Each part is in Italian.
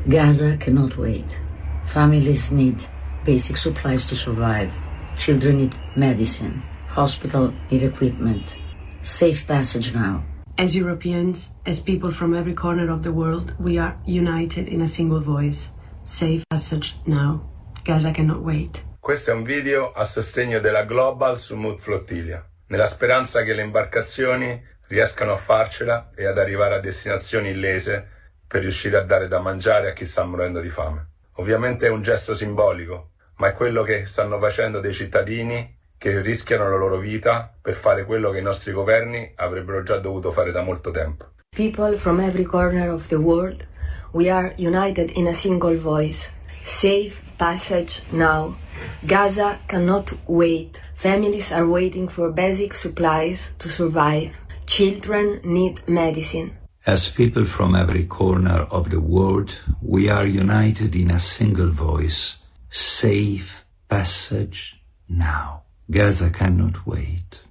Gaza cannot wait. Families need basic supplies to survive. Children need medicine. Hospitals need equipment. Safe passage now. As Europeans, as people from every corner of the world, we are united in a single voice. Safe passage now. Gaza cannot wait. Questo è un video a sostegno della Global Smooth Flotilla, nella speranza che le imbarcazioni riescano a farcela e ad arrivare a destinazioni illese per riuscire a dare da mangiare a chi sta morendo di fame. Ovviamente è un gesto simbolico, ma è quello che stanno facendo dei cittadini che rischiano la loro vita per fare quello che i nostri governi avrebbero già dovuto fare da molto tempo. People from every corner of the world, we are united in a single voice. Safe passage now. Gaza cannot wait. Families are waiting for basic supplies to survive. Children need medicine. As people from every corner of the world, we are united in a single voice. Safe passage now. Gaza cannot wait.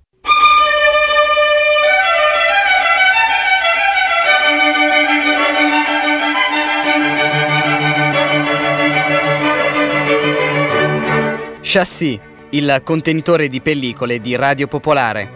Chassis, il contenitore di pellicole di Radio Popolare.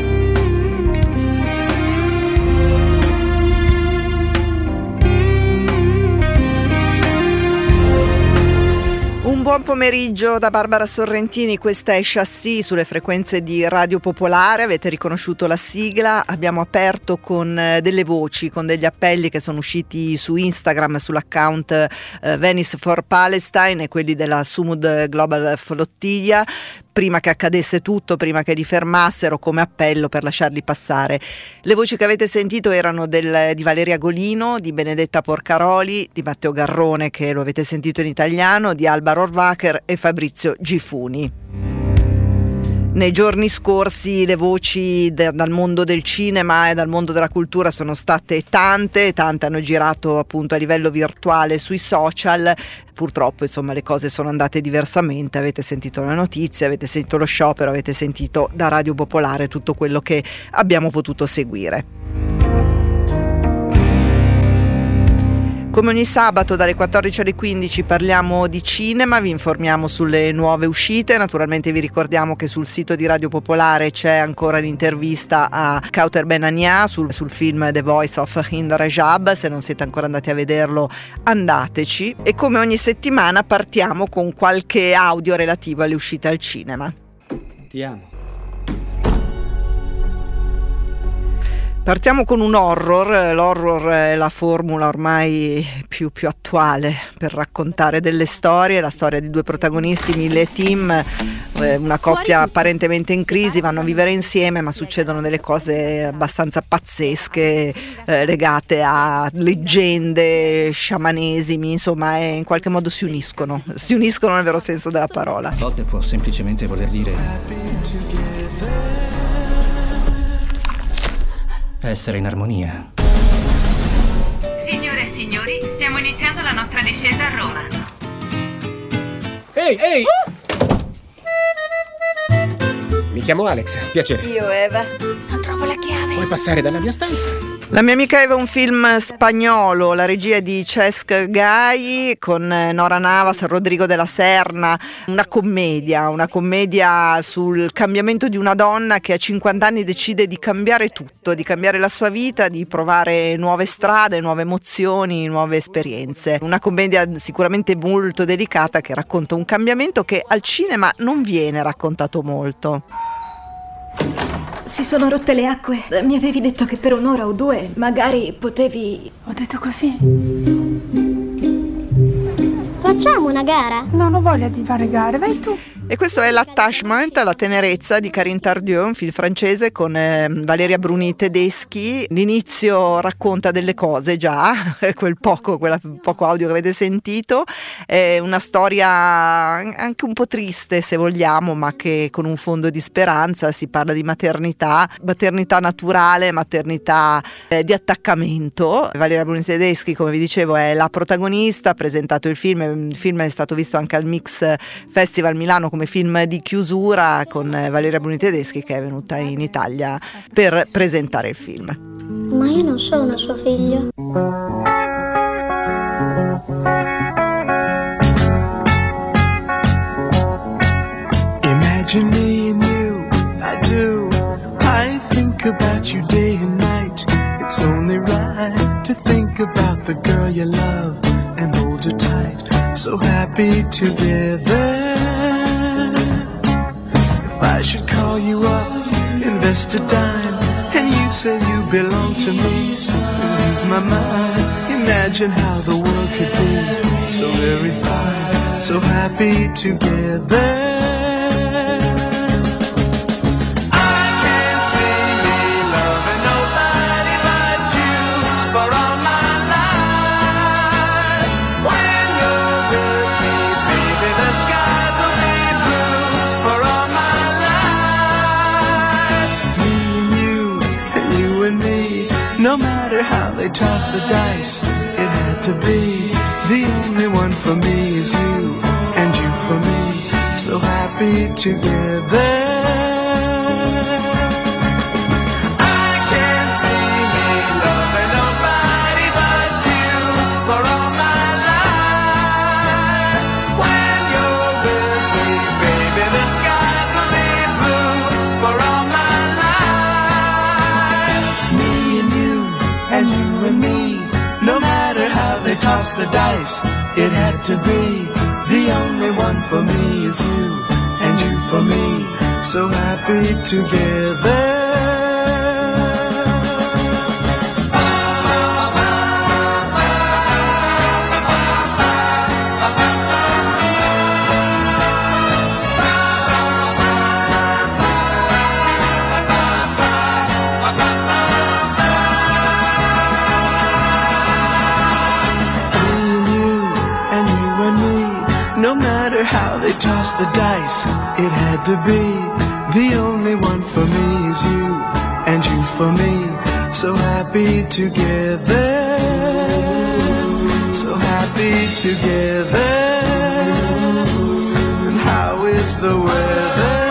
Un buon pomeriggio da Barbara Sorrentini, questa è Chassis sulle frequenze di Radio Popolare, avete riconosciuto la sigla, abbiamo aperto con delle voci, con degli appelli che sono usciti su Instagram sull'account Venice for Palestine e quelli della Sumud Global Flotilla, prima che accadesse tutto, prima che li fermassero, come appello per lasciarli passare. Le voci che avete sentito erano di Valeria Golino, di Benedetta Porcaroli, di Matteo Garrone, che lo avete sentito in italiano, di Alba Rohrwacher e Fabrizio Gifuni. Nei giorni scorsi le voci dal mondo del cinema e dal mondo della cultura sono state tante hanno girato appunto a livello virtuale sui social. Purtroppo insomma le cose sono andate diversamente, avete sentito le notizie, avete sentito lo sciopero, avete sentito da Radio Popolare tutto quello che abbiamo potuto seguire. Come ogni sabato dalle 14 alle 15 parliamo di cinema, vi informiamo sulle nuove uscite, naturalmente vi ricordiamo che sul sito di Radio Popolare c'è ancora l'intervista a Kauter Benania sul film The Voice of Hind Rajab, se non siete ancora andati a vederlo andateci, e come ogni settimana partiamo con qualche audio relativo alle uscite al cinema. Ti amo. Partiamo con un horror. L'horror è la formula ormai più attuale per raccontare delle storie, la storia di due protagonisti, Mille e Tim, una coppia apparentemente in crisi, vanno a vivere insieme ma succedono delle cose abbastanza pazzesche legate a leggende, sciamanesimi, insomma in qualche modo si uniscono nel vero senso della parola. A volte può semplicemente voler dire essere in armonia. Signore e signori, stiamo iniziando la nostra discesa a Roma. Ehi! Mi chiamo Alex, piacere. Io Eva. Non trovo la chiave. Puoi passare dalla mia stanza? La mia amica Eva è un film spagnolo, la regia è di Cesc Gai con Nora Navas, Rodrigo de la Serna, una commedia sul cambiamento di una donna che a 50 anni decide di cambiare tutto, di cambiare la sua vita, di provare nuove strade, nuove emozioni, nuove esperienze. Una commedia sicuramente molto delicata che racconta un cambiamento che al cinema non viene raccontato molto. Si sono rotte le acque. Mi avevi detto che per un'ora o due magari potevi... Ho detto così. Facciamo una gara? Non ho voglia di fare gare, vai tu. E questo è L'attachement, la tenerezza di Karine Tardieu, un film francese con Valeria Bruni Tedeschi. L'inizio racconta delle cose già, quel poco audio che avete sentito. È una storia anche un po' triste se vogliamo, ma che con un fondo di speranza. Si parla di maternità naturale, maternità di attaccamento. Valeria Bruni Tedeschi, come vi dicevo, è la protagonista, ha presentato il film è stato visto anche al Mix Festival Milano come film di chiusura, con Valeria Bruni Tedeschi che è venuta in Italia per presentare il film. Ma io non sono suo figlio. your love and hold you tight. So happy together. If I should call you up, invest a dime, and you say you belong to me, so ease my mind. Imagine how the world could be so very fine, so happy together. No matter how they toss the dice, it had to be. The only one for me is you, and you for me, so happy together. I can't see me loving nobody but you for all my life. When you're with me, baby, the skies will be blue for all my life. Me and you, and you and me, no matter how they toss the dice, it had to be. The only one for me is you, and you for me, so happy together. No matter how they toss the dice, it had to be. The only one for me is you, and you for me, so happy together. So happy together. And how is the weather?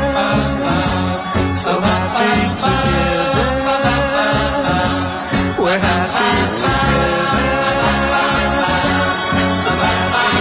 So happy together. We're happy together. So happy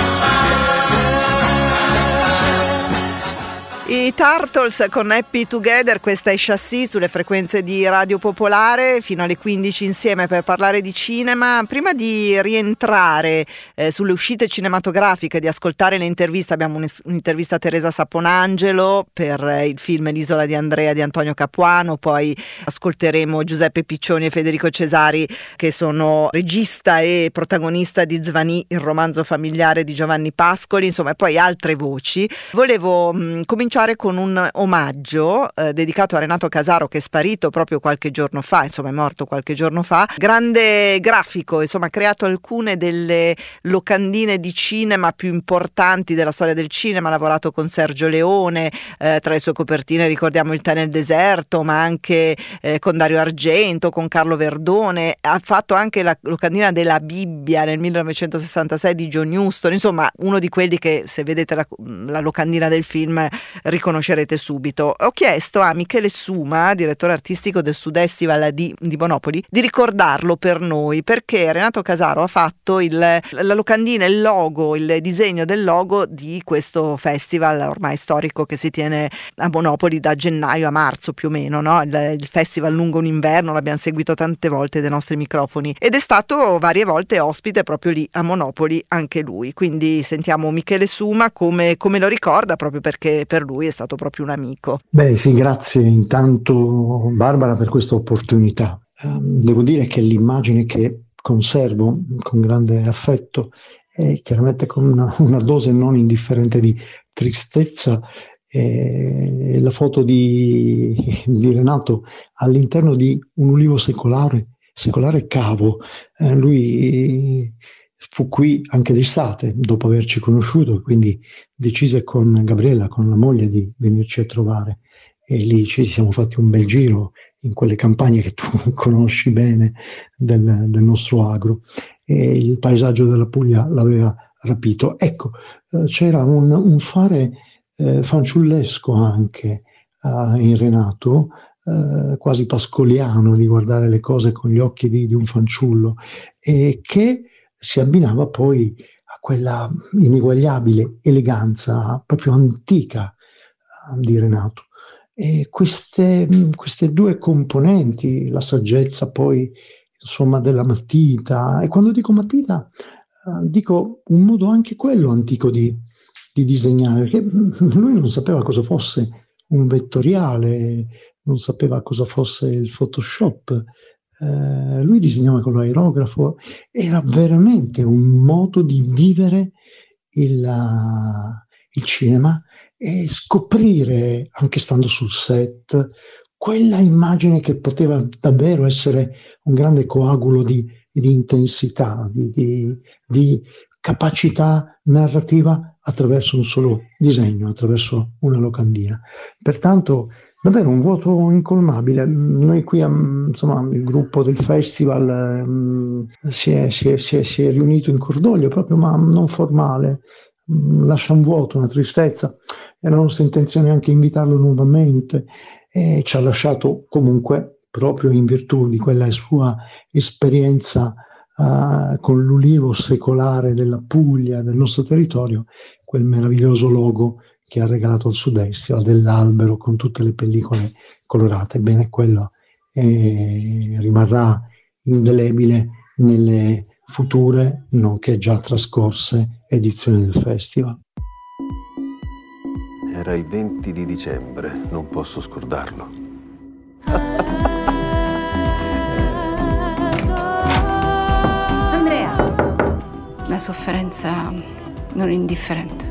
I Turtles con Happy Together, questa è Chassis sulle frequenze di Radio Popolare, fino alle 15 insieme per parlare di cinema. Prima di rientrare sulle uscite cinematografiche, di ascoltare le interviste, abbiamo un'intervista a Teresa Saponangelo per il film L'isola di Andrea di Antonio Capuano, poi ascolteremo Giuseppe Piccioni e Federico Cesari, che sono regista e protagonista di Zvani, il romanzo familiare di Giovanni Pascoli, insomma, e poi altre voci. Volevo cominciare con un omaggio dedicato a Renato Casaro, che è sparito proprio qualche giorno fa, insomma è morto qualche giorno fa, grande grafico, insomma ha creato alcune delle locandine di cinema più importanti della storia del cinema, ha lavorato con Sergio Leone, tra le sue copertine ricordiamo Il tè nel deserto, ma anche con Dario Argento, con Carlo Verdone, ha fatto anche la locandina della Bibbia nel 1966 di John Huston, insomma uno di quelli che se vedete la locandina del film riconoscerete subito. Ho chiesto a Michele Suma, direttore artistico del Sud-Estival di Monopoli, di ricordarlo per noi, perché Renato Casaro ha fatto la locandina, il logo, il disegno del logo di questo festival ormai storico che si tiene a Monopoli da gennaio a marzo più o meno, no? Il festival lungo un inverno, l'abbiamo seguito tante volte dai nostri microfoni ed è stato varie volte ospite proprio lì a Monopoli anche lui, quindi sentiamo Michele Suma come lo ricorda, proprio perché per lui è stato proprio un amico. Beh sì, grazie intanto Barbara per questa opportunità. Devo dire che l'immagine che conservo con grande affetto è chiaramente con una dose non indifferente di tristezza, la foto di Renato all'interno di un ulivo secolare cavo. Lui fu qui anche d'estate, dopo averci conosciuto, quindi decise con Gabriella, con la moglie, di venirci a trovare. E lì ci siamo fatti un bel giro in quelle campagne che tu conosci bene del nostro agro. E il paesaggio della Puglia l'aveva rapito. Ecco, c'era un fare fanciullesco anche in Renato, quasi pascoliano, di guardare le cose con gli occhi di un fanciullo, e che si abbinava poi a quella ineguagliabile eleganza proprio antica di Renato. E queste due componenti, la saggezza poi insomma, della matita. E quando dico matita, dico un modo anche quello antico di disegnare, perché lui non sapeva cosa fosse un vettoriale, non sapeva cosa fosse il Photoshop. Lui disegnava con l'aerografo, era veramente un modo di vivere il cinema e scoprire, anche stando sul set, quella immagine che poteva davvero essere un grande coagulo di intensità, di capacità narrativa attraverso un solo disegno, attraverso una locandina. Pertanto davvero un vuoto incolmabile. Noi qui, insomma, il gruppo del festival si è riunito in cordoglio proprio, ma non formale. Lascia un vuoto, una tristezza. Era nostra intenzione anche invitarlo nuovamente e ci ha lasciato comunque, proprio in virtù di quella sua esperienza con l'ulivo secolare della Puglia, del nostro territorio, quel meraviglioso logo che ha regalato al Sud-Est, dell'albero con tutte le pellicole colorate. Bene, quello rimarrà indelebile nelle future, nonché già trascorse edizioni del festival. Era il 20 di dicembre, non posso scordarlo. Andrea, la sofferenza non è indifferente.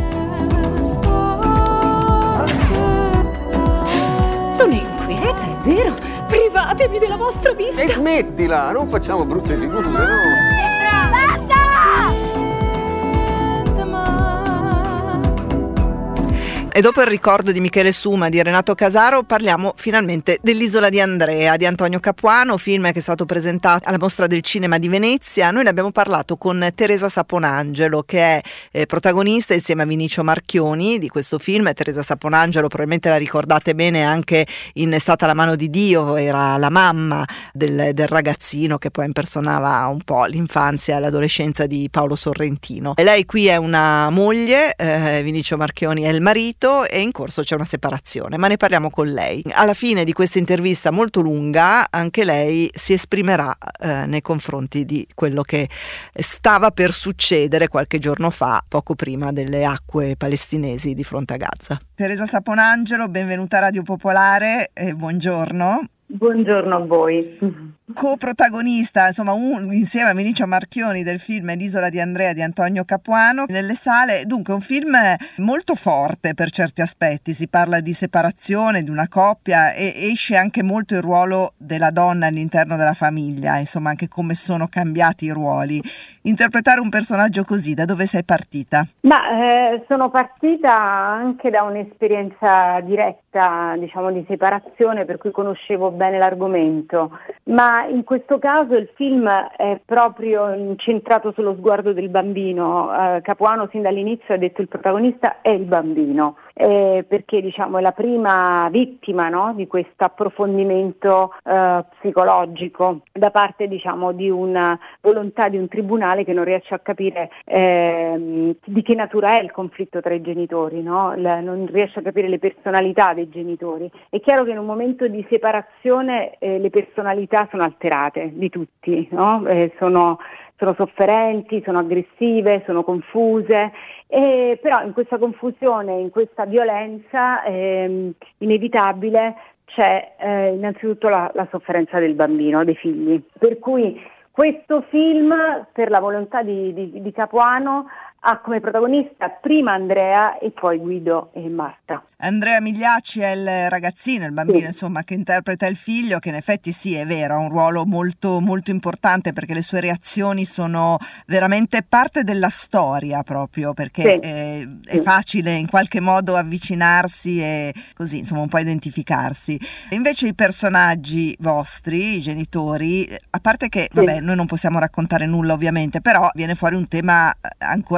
Sono inquieta, è vero? Privatemi della vostra vista! E smettila, non facciamo brutte figure, no? Basta! E dopo il ricordo di Michele Suma, di Renato Casaro, parliamo finalmente dell'Isola di Andrea, di Antonio Capuano, film che è stato presentato alla Mostra del Cinema di Venezia. Noi ne abbiamo parlato con Teresa Saponangelo, che è protagonista insieme a Vinicio Marchioni di questo film. Teresa Saponangelo probabilmente la ricordate bene anche in È stata la mano di Dio, era la mamma del ragazzino che poi impersonava un po' l'infanzia e l'adolescenza di Paolo Sorrentino. E lei qui è una moglie, Vinicio Marchioni è il marito, e in corso c'è una separazione, ma ne parliamo con lei. Alla fine di questa intervista molto lunga anche lei si esprimerà nei confronti di quello che stava per succedere qualche giorno fa, poco prima delle acque palestinesi di fronte a Gaza. Teresa Saponangelo, benvenuta a Radio Popolare e buongiorno. Buongiorno a voi. Coprotagonista, insomma, insieme a Vinicio Marchioni del film L'Isola di Andrea di Antonio Capuano nelle sale. Dunque un film molto forte per certi aspetti, si parla di separazione di una coppia e esce anche molto il ruolo della donna all'interno della famiglia, insomma anche come sono cambiati i ruoli. Interpretare un personaggio così, da dove sei partita? Sono partita anche da un'esperienza diretta, diciamo, di separazione, per cui conoscevo bene l'argomento, ma in questo caso il film è proprio incentrato sullo sguardo del bambino. Capuano sin dall'inizio ha detto il protagonista è il bambino, perché diciamo è la prima vittima, no, di questo approfondimento psicologico da parte, diciamo, di una volontà di un tribunale che non riesce a capire di che natura è il conflitto tra i genitori, no? Non riesce a capire le personalità dei genitori. È chiaro che in un momento di separazione le personalità sono alterate di tutti, no? Sono sofferenti, sono aggressive, sono confuse, però in questa confusione, in questa violenza inevitabile c'è innanzitutto la sofferenza del bambino, dei figli. Per cui questo film, per la volontà di Capuano, ha come protagonista prima Andrea e poi Guido e Marta. Andrea Migliacci è il ragazzino, il bambino, sì, insomma, che interpreta il figlio, che in effetti sì, è vero, ha un ruolo molto molto importante, perché le sue reazioni sono veramente parte della storia, proprio perché sì, è facile in qualche modo avvicinarsi e così, insomma, un po' identificarsi. Invece i personaggi vostri, i genitori, a parte che, vabbè, noi non possiamo raccontare nulla ovviamente, però viene fuori un tema ancora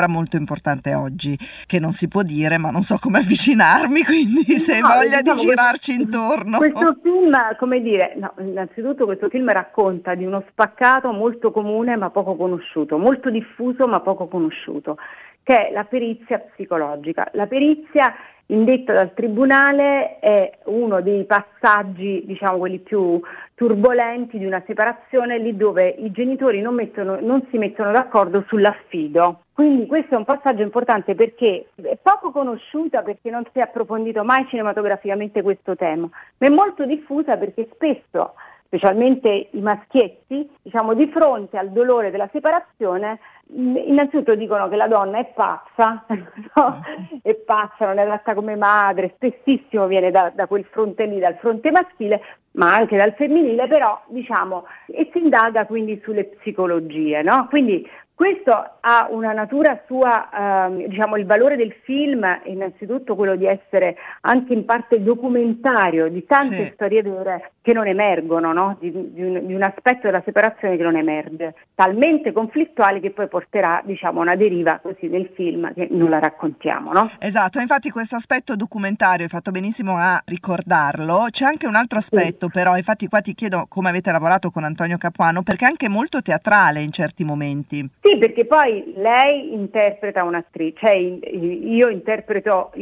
molto importante oggi, che non si può dire, ma non so come avvicinarmi, quindi se hai voglia di girarci intorno. Questo film, come dire, no, innanzitutto questo film racconta di uno spaccato molto comune ma poco conosciuto, molto diffuso ma poco conosciuto, che è la perizia psicologica. La perizia indetta dal tribunale è uno dei passaggi, diciamo quelli più turbolenti di una separazione, lì dove i genitori non si mettono d'accordo sull'affido. Quindi questo è un passaggio importante perché è poco conosciuta, perché non si è approfondito mai cinematograficamente questo tema, ma è molto diffusa perché spesso, specialmente i maschietti, diciamo, di fronte al dolore della separazione, innanzitutto dicono che la donna è pazza, no? È pazza, non è adatta come madre, spessissimo viene da quel fronte lì, dal fronte maschile, ma anche dal femminile, però diciamo, e si indaga quindi sulle psicologie, no? Quindi questo ha una natura sua, diciamo, il valore del film è innanzitutto quello di essere anche in parte documentario di tante storie vere che non emergono, no? Di un aspetto della separazione che non emerge, talmente conflittuale che poi porterà, diciamo, a una deriva così nel film che non la raccontiamo, no? Esatto, infatti questo aspetto documentario hai fatto benissimo a ricordarlo. C'è anche un altro aspetto però, infatti qua ti chiedo come avete lavorato con Antonio Capuano, perché è anche molto teatrale in certi momenti. Sì, perché poi lei interpreta un'attrice, cioè io interpreto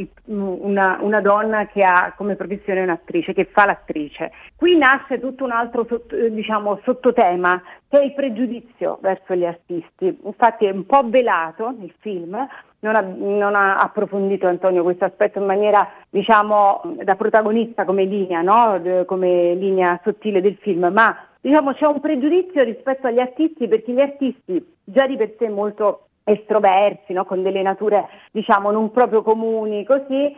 una donna che ha come professione un'attrice, che fa l'attrice. Qui nasce tutto un altro sottotema, che è il pregiudizio verso gli artisti. Infatti è un po' velato nel film, non ha approfondito Antonio questo aspetto in maniera, diciamo, da protagonista come linea, no? Come linea sottile del film, ma diciamo c'è un pregiudizio rispetto agli artisti, perché gli artisti già di per sé molto estroversi, no? Con delle nature, diciamo, non proprio comuni, così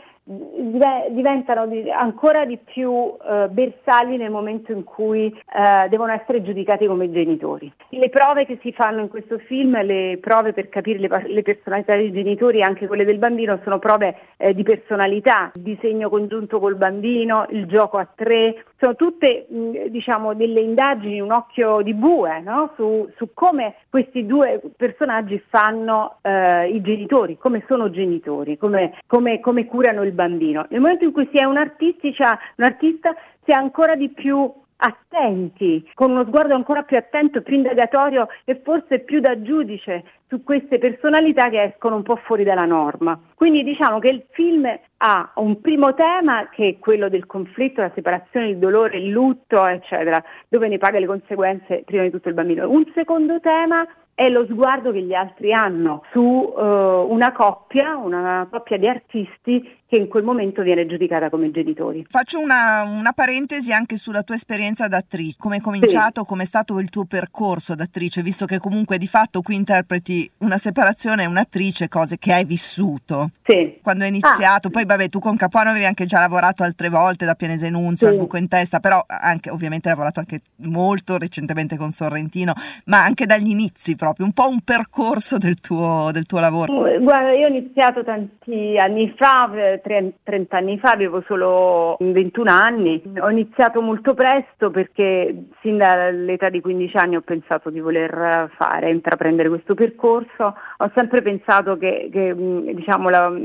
diventano ancora di più bersagli nel momento in cui devono essere giudicati come genitori. Le prove che si fanno in questo film, le prove per capire le personalità dei genitori, anche quelle del bambino, sono prove di personalità, il disegno congiunto col bambino, il gioco a tre, sono tutte diciamo delle indagini, un occhio di bue, no? su come questi due personaggi fanno i genitori, come sono genitori, come curano il bambino. Nel momento in cui si è un artista si è ancora di più attenti, con uno sguardo ancora più attento, più indagatorio e forse più da giudice su queste personalità che escono un po' fuori dalla norma. Quindi diciamo che il film ha un primo tema, che è quello del conflitto, la separazione, il dolore, il lutto, eccetera, dove ne paga le conseguenze prima di tutto il bambino. Un secondo tema è lo sguardo che gli altri hanno su una coppia di artisti che in quel momento viene giudicata come genitori. Faccio una parentesi anche sulla tua esperienza da attrice, come hai cominciato, come è stato il tuo percorso da attrice, visto che comunque di fatto qui interpreti una separazione e un'attrice, cose che hai vissuto. Sì. Quando hai iniziato, poi vabbè, tu con Capuano avevi anche già lavorato altre volte, da Pianese Nunzio al Buco in Testa, però anche ovviamente hai lavorato anche molto recentemente con Sorrentino, ma anche dagli inizi proprio, un po' un percorso del tuo lavoro. Guarda, io ho iniziato tanti anni fa, 30 anni fa, avevo solo 21 anni, ho iniziato molto presto perché sin dall'età di 15 anni ho pensato di voler intraprendere questo percorso. Ho sempre pensato che diciamo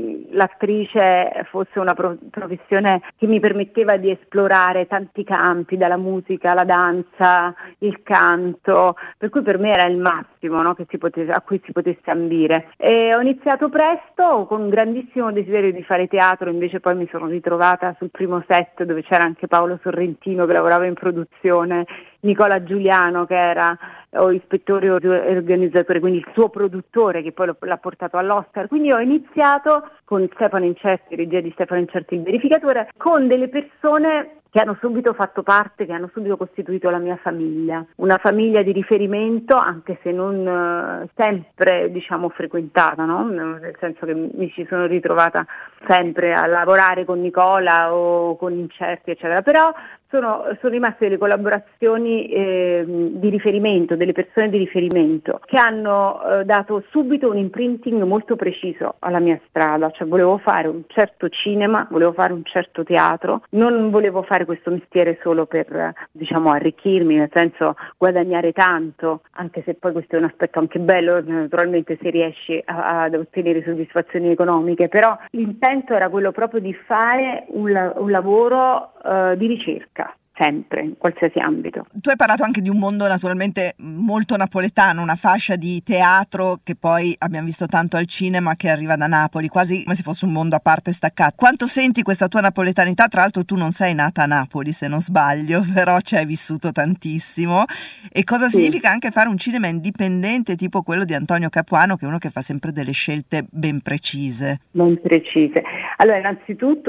l'attrice fosse una professione che mi permetteva di esplorare tanti campi, dalla musica alla danza, il canto, per cui per me era il massimo, no, a cui si potesse ambire. E ho iniziato presto con un grandissimo desiderio di fare teatro, invece poi mi sono ritrovata sul primo set dove c'era anche Paolo Sorrentino che lavorava in produzione, Nicola Giuliano che era ispettore organizzatore, quindi il suo produttore che poi l'ha portato all'Oscar. Quindi ho iniziato con Stefano Incerti, regia di Stefano Incerti il verificatore, con delle persone che hanno subito fatto parte, che hanno subito costituito la mia famiglia, una famiglia di riferimento, anche se non sempre, diciamo, frequentata, no? Nel senso che mi ci sono ritrovata sempre a lavorare con Nicola o con Incerti, eccetera, però sono rimaste delle collaborazioni di riferimento, delle persone di riferimento che hanno dato subito un imprinting molto preciso alla mia strada, cioè volevo fare un certo cinema, volevo fare un certo teatro, non volevo fare questo mestiere solo per arricchirmi, nel senso guadagnare tanto, anche se poi questo è un aspetto anche bello naturalmente se riesci ad ottenere soddisfazioni economiche, però l'intento era quello proprio di fare un lavoro di ricerca, sempre, in qualsiasi ambito. Tu hai parlato anche di un mondo naturalmente molto napoletano, una fascia di teatro che poi abbiamo visto tanto al cinema che arriva da Napoli, quasi come se fosse un mondo a parte staccato. Quanto senti questa tua napoletanità? Tra l'altro tu non sei nata a Napoli, se non sbaglio, però ci hai vissuto tantissimo. E cosa significa anche fare un cinema indipendente tipo quello di Antonio Capuano, che è uno che fa sempre delle scelte ben precise? Ben precise. Allora, innanzitutto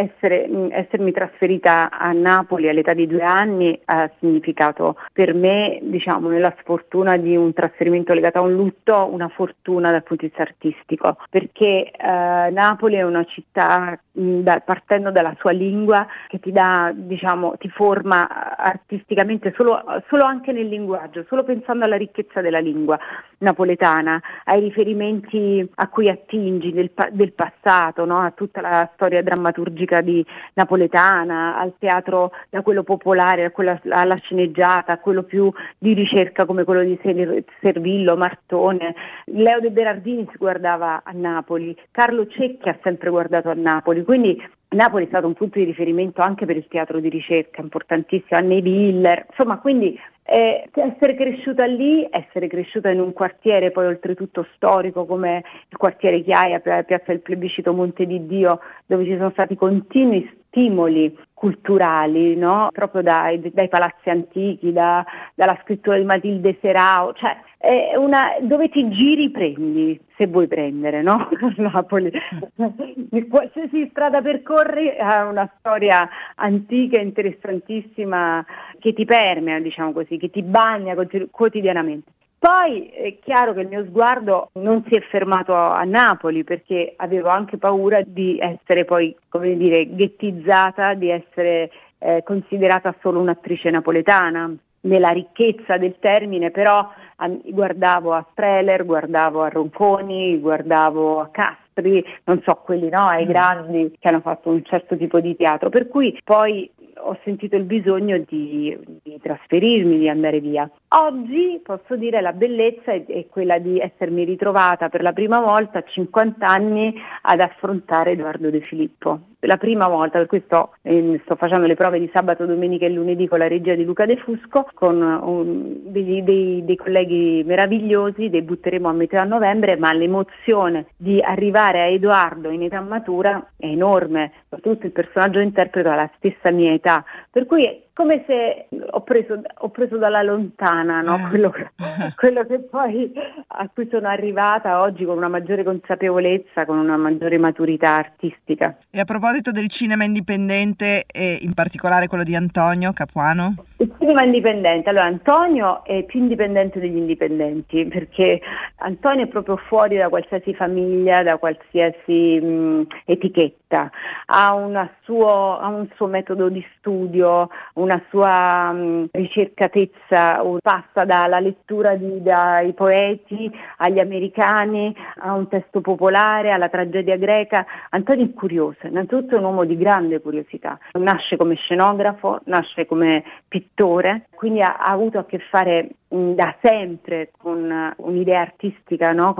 essermi trasferita a Napoli all'età di 2 anni ha significato per me, nella sfortuna di un trasferimento legato a un lutto, una fortuna dal punto di vista artistico, perché Napoli è una città, partendo dalla sua lingua, che ti dà, ti forma artisticamente solo anche nel linguaggio, solo pensando alla ricchezza della lingua napoletana, ai riferimenti a cui attingi del passato, no? A tutta la storia drammaturgica napoletana, al teatro, da quello popolare alla sceneggiata, a quello più di ricerca come quello di Servillo, Martone. Leo De Berardini si guardava a Napoli, Carlo Cecchi ha sempre guardato a Napoli, quindi Napoli è stato un punto di riferimento anche per il teatro di ricerca importantissimo, Anne Willer, insomma, quindi essere cresciuta lì, essere cresciuta in un quartiere poi oltretutto storico come il quartiere Chiaia, piazza del Plebiscito Monte di Dio, dove ci sono stati continui stimoli culturali, no? Proprio dai palazzi antichi, dalla scrittura di Matilde Serao, cioè è dove ti giri prendi, se vuoi prendere, no? Napoli, qualsiasi strada percorri ha una storia antica e interessantissima che ti permea, così, che ti bagna quotidianamente. Poi è chiaro che il mio sguardo non si è fermato a Napoli, perché avevo anche paura di essere poi, ghettizzata, di essere considerata solo un'attrice napoletana, nella ricchezza del termine, però guardavo a Streller, guardavo a Ronconi, guardavo a Castri, non so, quelli ai grandi che hanno fatto un certo tipo di teatro, per cui poi ho sentito il bisogno di trasferirmi, di andare via. Oggi posso dire la bellezza è quella di essermi ritrovata per la prima volta a 50 anni ad affrontare Edoardo De Filippo. La prima volta, per cui sto facendo le prove di sabato, domenica e lunedì con la regia di Luca De Fusco, con dei colleghi meravigliosi, debutteremo a metà novembre, ma l'emozione di arrivare a Edoardo in età matura è enorme, soprattutto il personaggio interpreto ha la stessa mia età, per cui è come se ho preso dalla lontana, no? quello che poi a cui sono arrivata oggi con una maggiore consapevolezza, con una maggiore maturità artistica. E a proposito del cinema indipendente e in particolare quello di Antonio Capuano? Il cinema indipendente, allora Antonio è più indipendente degli indipendenti, perché Antonio è proprio fuori da qualsiasi famiglia, da qualsiasi etichetta, ha un suo metodo di studio, una sua ricercatezza, passa dalla lettura dai poeti agli americani, a un testo popolare, alla tragedia greca. Antonio è curioso, innanzitutto è un uomo di grande curiosità, nasce come scenografo, nasce come pittore, quindi ha avuto a che fare da sempre con un'idea artistica, no?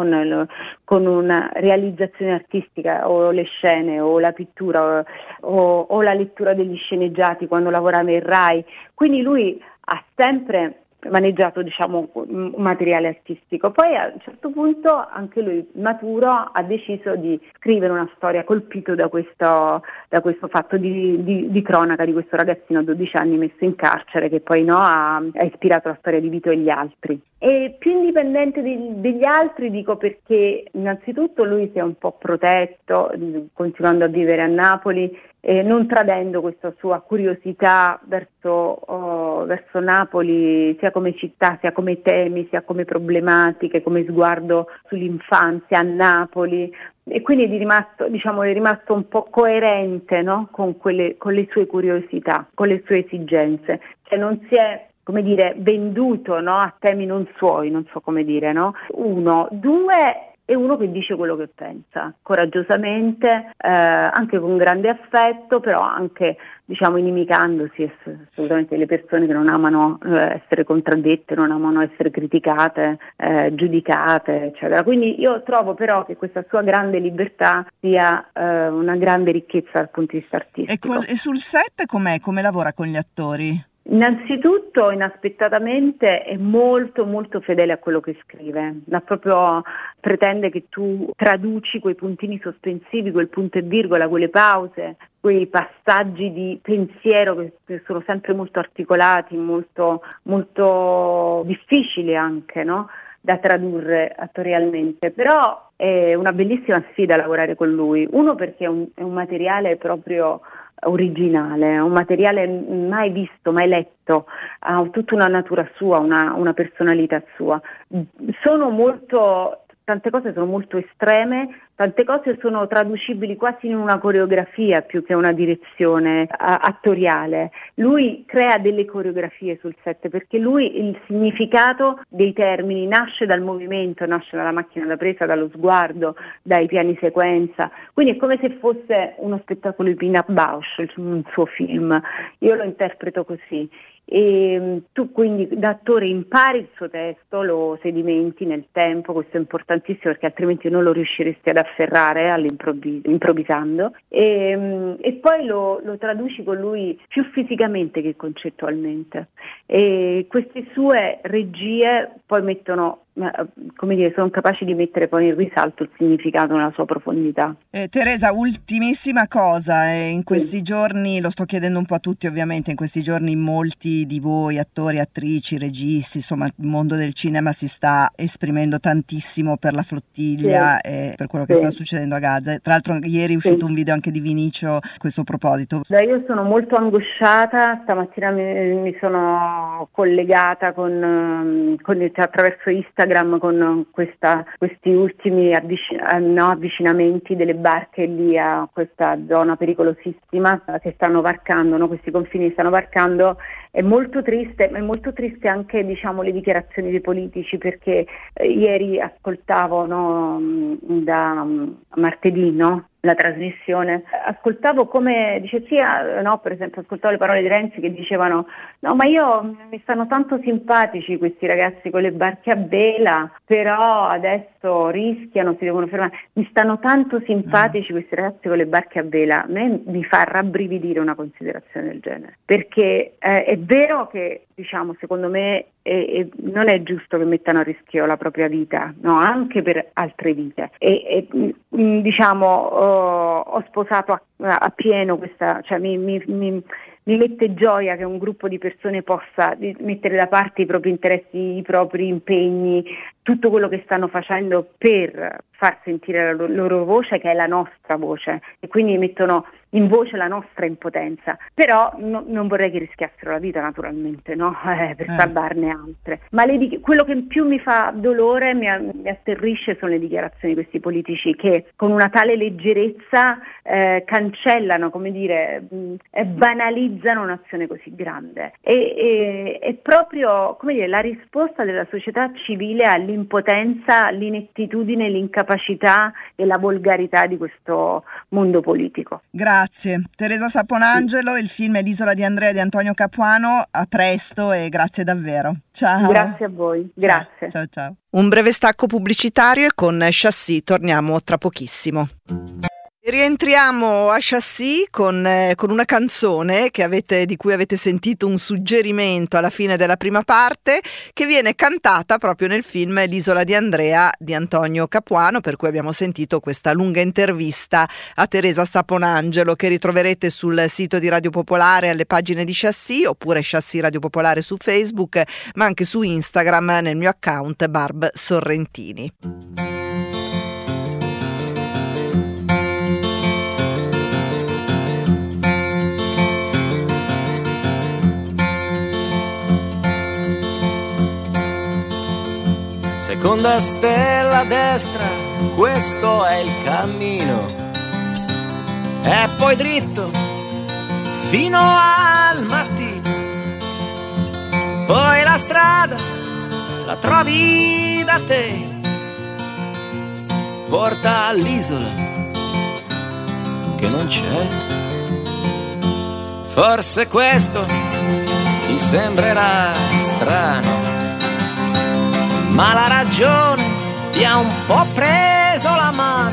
con una realizzazione artistica, o le scene o la pittura o la lettura degli sceneggiati quando lavorava in Rai, quindi lui ha sempre maneggiato un materiale artistico. Poi a un certo punto anche lui maturo ha deciso di scrivere una storia, colpito da questo fatto di cronaca di questo ragazzino a 12 anni messo in carcere, che poi ha ispirato la storia di Vito e gli altri. E più indipendente degli altri dico perché innanzitutto lui si è un po' protetto, continuando a vivere a Napoli, non tradendo questa sua curiosità verso Napoli, sia come città, sia come temi, sia come problematiche, come sguardo sull'infanzia a Napoli. e quindi è rimasto un po' coerente, no? con le sue curiosità, con le sue esigenze, cioè non si è, come dire, venduto, no? a temi non suoi, non so come dire, no? 1, 2, è uno che dice quello che pensa, coraggiosamente, anche con grande affetto, però anche, inimicandosi assolutamente le persone che non amano essere contraddette, non amano essere criticate, giudicate, eccetera. Quindi io trovo però che questa sua grande libertà sia una grande ricchezza dal punto di vista artistico. E sul set com'è? Come lavora con gli attori? Innanzitutto, inaspettatamente, è molto molto fedele a quello che scrive, pretende che tu traduci quei puntini sospensivi, quel punto e virgola, quelle pause, quei passaggi di pensiero che sono sempre molto articolati, molto, molto difficili anche, no? Da tradurre attorialmente, però è una bellissima sfida lavorare con lui. 1, perché è un materiale proprio originale, un materiale mai visto, mai letto, ha tutta una natura sua, una personalità sua. Tante cose sono molto estreme, tante cose sono traducibili quasi in una coreografia più che una direzione attoriale. Lui crea delle coreografie sul set perché il significato dei termini nasce dal movimento, nasce dalla macchina da presa, dallo sguardo, dai piani sequenza. Quindi è come se fosse uno spettacolo di Pina Bausch, un suo film. Io lo interpreto così. E tu quindi da attore impari il suo testo, lo sedimenti nel tempo, questo è importantissimo perché altrimenti non lo riusciresti ad afferrare improvvisando, e poi lo traduci con lui più fisicamente che concettualmente, e queste sue regie poi mettono, sono capaci di mettere poi in risalto il significato nella sua profondità. Teresa, ultimissima cosa, in questi giorni, lo sto chiedendo un po' a tutti ovviamente, in questi giorni molti di voi, attori, attrici, registi, insomma il mondo del cinema si sta esprimendo tantissimo per la flottiglia e per quello che sta succedendo a Gaza. Tra l'altro ieri è uscito un video anche di Vinicio a questo proposito. Io sono molto angosciata, stamattina mi sono collegata attraverso Instagram con questi ultimi avvicinamenti delle barche lì a questa zona pericolosissima che stanno varcando, no? Questi confini stanno varcando. È molto triste, ma è molto triste anche le dichiarazioni dei politici, perché ieri ascoltavo da martedì, la trasmissione, ascoltavo come per esempio ascoltavo le parole di Renzi che dicevano ma mi stanno tanto simpatici questi ragazzi con le barche a vela, però adesso rischiano, si devono fermare, mi stanno tanto simpatici questi ragazzi con le barche a vela. A me mi fa rabbrividire una considerazione del genere, perché è vero che secondo me non è giusto che mettano a rischio la propria vita, anche per altre vite, ho sposato a pieno questa, mi mette gioia che un gruppo di persone possa mettere da parte i propri interessi, i propri impegni, tutto quello che stanno facendo per far sentire la loro voce, che è la nostra voce, e quindi mettono in voce la nostra impotenza. Però non vorrei che rischiassero la vita, naturalmente, per salvarne altre. Ma quello che più mi fa dolore, mi atterrisce, sono le dichiarazioni di questi politici che con una tale leggerezza cancellano, e banalizzano un'azione così grande. È proprio, la risposta della società civile all'impotenza, all'inettitudine, l'incapacità e la volgarità di questo mondo politico. Grazie. Teresa Saponangelo, il film è L'isola di Andrea di Antonio Capuano. A presto e grazie davvero. Ciao. Grazie a voi. Grazie. Ciao. Un breve stacco pubblicitario e con Chassis torniamo tra pochissimo. Rientriamo a Chassis con una canzone di cui avete sentito un suggerimento alla fine della prima parte, che viene cantata proprio nel film L'isola di Andrea di Antonio Capuano, per cui abbiamo sentito questa lunga intervista a Teresa Saponangelo, che ritroverete sul sito di Radio Popolare alle pagine di Chassis, oppure Chassis Radio Popolare su Facebook, ma anche su Instagram nel mio account Barb Sorrentini. Se seconda stella a destra, questo è il cammino, e poi dritto fino al mattino, poi la strada la trovi da te, porta all'isola che non c'è. Forse questo ti sembrerà strano, ma la ragione ti ha un po' preso la mano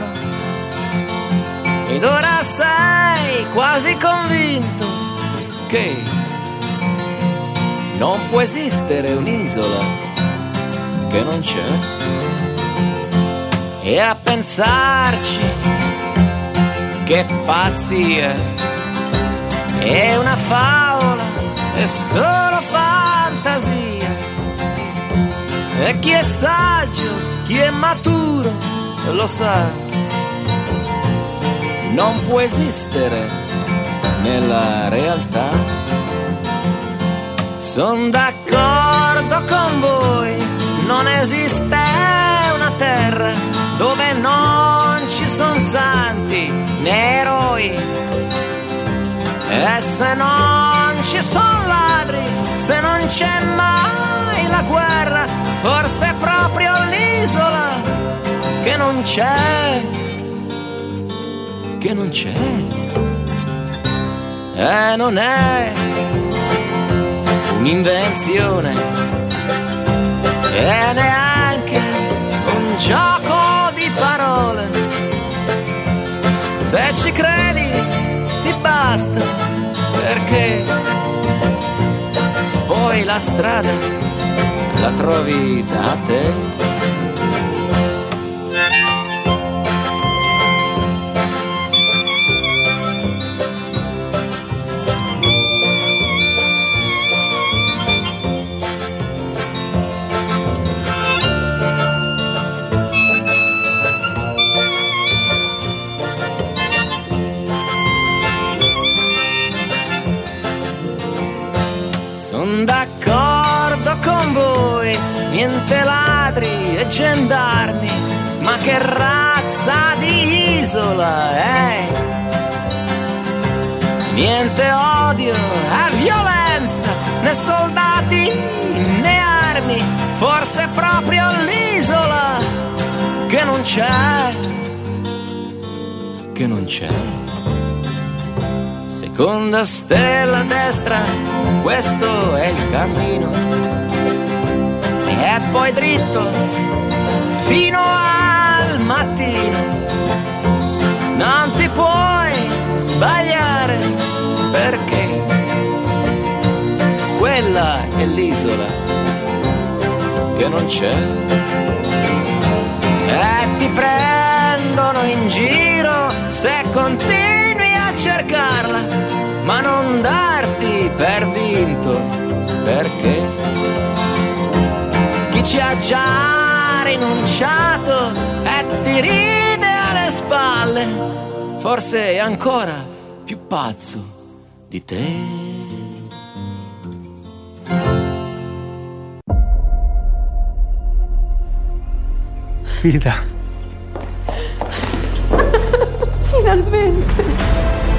ed ora sei quasi convinto che non può esistere un'isola che non c'è. E a pensarci, che pazzia, è una favola, è solo fantasia. E chi è saggio, chi è maturo, lo sa, non può esistere nella realtà. Son d'accordo con voi, non esiste una terra dove non ci son santi né eroi. E se non ci son ladri, se non c'è mai la guerra, forse è proprio l'isola che non c'è, che non c'è. E non è un'invenzione e neanche un gioco di parole. Se ci credi ti basta, perché poi la strada la trovi da te. Son d'accordo con voi, niente ladri e gendarmi, ma che razza di isola è? Niente odio e violenza, né soldati né armi, forse è proprio l'isola che non c'è, che non c'è. Seconda stella a destra, questo è il cammino, e poi dritto fino al mattino. Non ti puoi sbagliare, perché quella è l'isola che non c'è. E ti prendono in giro se continui a cercarla, ma non darti per vinto, perché chi ci ha già rinunciato e ti ride alle spalle, forse è ancora più pazzo di te. Frida. Finalmente.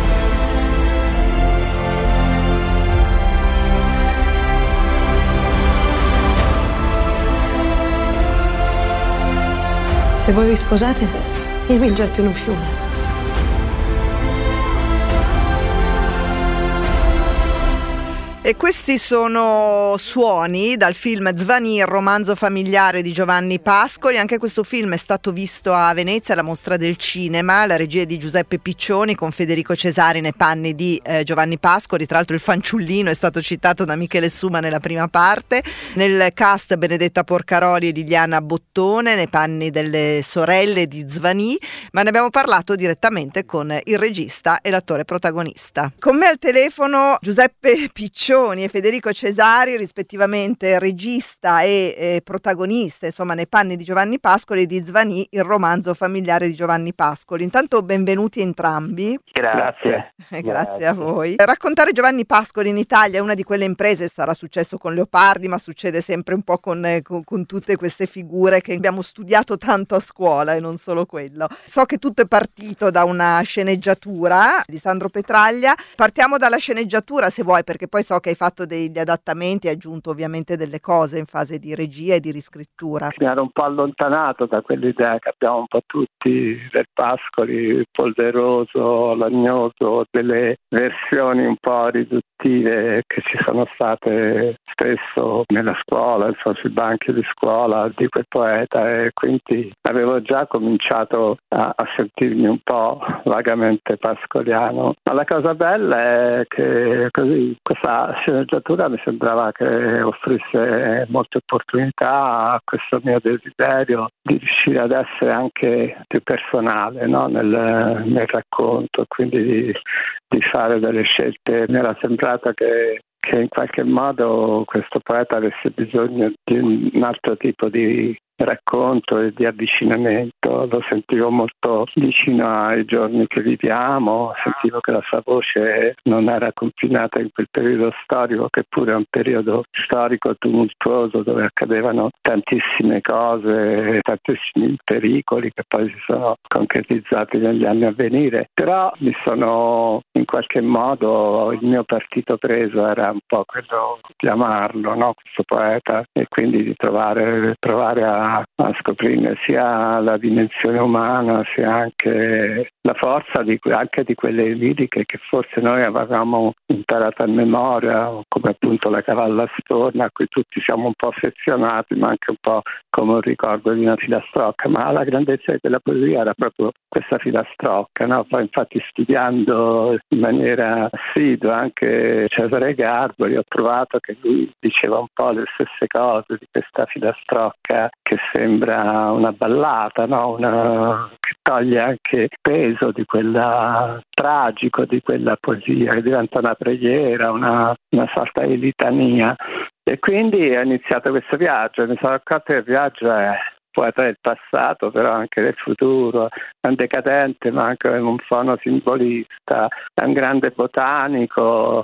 Se voi vi sposate, io mi getto in un fiume. E questi sono suoni dal film Zvani, il romanzo familiare di Giovanni Pascoli. Anche questo film è stato visto a Venezia alla Mostra del Cinema, la regia di Giuseppe Piccioni con Federico Cesari nei panni di Giovanni Pascoli. Tra l'altro il fanciullino è stato citato da Michele Suma nella prima parte. Nel cast Benedetta Porcaroli e Liliana Bottone nei panni delle sorelle di Zvani, ma ne abbiamo parlato direttamente con il regista e l'attore protagonista. Con me al telefono Giuseppe Piccioni, Mangioni e Federico Cesari, rispettivamente regista e protagonista, insomma, nei panni di Giovanni Pascoli, di Zvanì, il romanzo familiare di Giovanni Pascoli. Intanto benvenuti entrambi. Grazie. Grazie a voi. Raccontare Giovanni Pascoli in Italia è una di quelle imprese, sarà successo con Leopardi, ma succede sempre un po' con tutte queste figure che abbiamo studiato tanto a scuola e non solo quello. So che tutto è partito da una sceneggiatura di Sandro Petraglia. Partiamo dalla sceneggiatura, se vuoi, perché poi so che hai fatto degli adattamenti, hai aggiunto ovviamente delle cose in fase di regia e di riscrittura. Mi ero un po' allontanato da quell'idea che abbiamo un po' tutti del Pascoli polveroso, lagnoso, delle versioni un po' riduttive che ci sono state spesso nella scuola, sui banchi di scuola di quel poeta, e quindi avevo già cominciato a sentirmi un po' vagamente pascoliano. Ma la cosa bella è che così questa sceneggiatura mi sembrava che offrisse molte opportunità a questo mio desiderio di riuscire ad essere anche più personale, no? nel racconto, quindi di fare delle scelte. Mi era sembrato che in qualche modo questo poeta avesse bisogno di un altro tipo di racconto e di avvicinamento. Lo sentivo molto vicino ai giorni che viviamo, sentivo che la sua voce non era confinata in quel periodo storico, che pure è un periodo storico tumultuoso dove accadevano tantissime cose, tantissimi pericoli che poi si sono concretizzati negli anni a venire. Però mi sono, in qualche modo, il mio partito preso era un po' quello di amarlo, no? Questo poeta, e quindi di provare a scoprire sia la dimensione umana sia anche la forza anche di quelle liriche che forse noi avevamo imparato a memoria, come appunto la Cavalla Storna, a cui tutti siamo un po' affezionati, ma anche un po' come un ricordo di una filastrocca. Ma la grandezza di quella poesia era proprio questa filastrocca, no? Poi infatti, studiando in maniera assidua anche Cesare Garboli, ho trovato che lui diceva un po' le stesse cose di questa filastrocca che sembra una ballata, no? Che toglie anche peso di quella tragico di quella poesia, che diventa una preghiera, una sorta di litania. E quindi ho iniziato questo viaggio, mi sono accorto che il viaggio è poeta del passato, però anche del futuro, è un decadente ma anche un fono simbolista, è un grande botanico,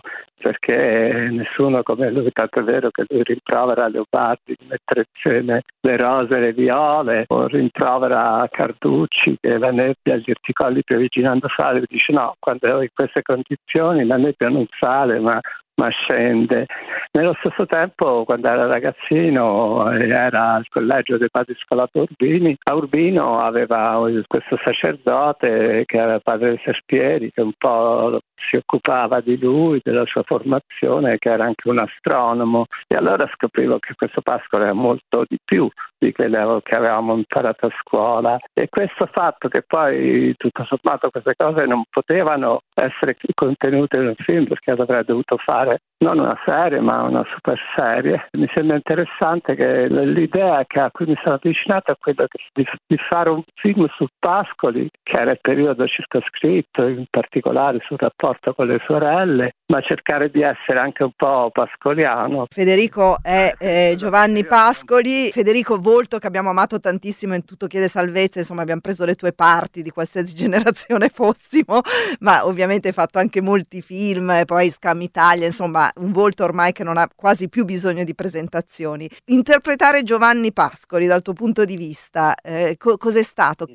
perché nessuno come lui, tanto è vero che lui rimprovera Leopardi di mettere insieme le rose e le viole, o rimprovera Carducci che la nebbia agli orticolli piovigginando sale, e dice no, quando in queste condizioni la nebbia non sale ma scende. Nello stesso tempo, quando era ragazzino, era al collegio dei padri Scolato Urbini, a Urbino aveva questo sacerdote che era padre Serpieri, che un po' si occupava di lui, della sua formazione, che era anche un astronomo, e allora scoprivo che questo Pascoli era molto di più di quello che avevamo imparato a scuola, e questo fatto che poi tutto sommato queste cose non potevano essere contenute in un film, perché avrei dovuto fare non una serie ma una super serie. Mi sembra interessante che l'idea a cui mi sono avvicinato è quella di fare un film su Pascoli, che era il periodo circoscritto, in particolare sul rapporto con le sorelle, ma cercare di essere anche un po' pascoliano. Federico è Giovanni Pascoli, Federico volto che abbiamo amato tantissimo in Tutto chiede salvezza, insomma abbiamo preso le tue parti di qualsiasi generazione fossimo, ma ovviamente hai fatto anche molti film, e poi Scam Italia, insomma un volto ormai che non ha quasi più bisogno di presentazioni. Interpretare Giovanni Pascoli dal tuo punto di vista, cos'è stato?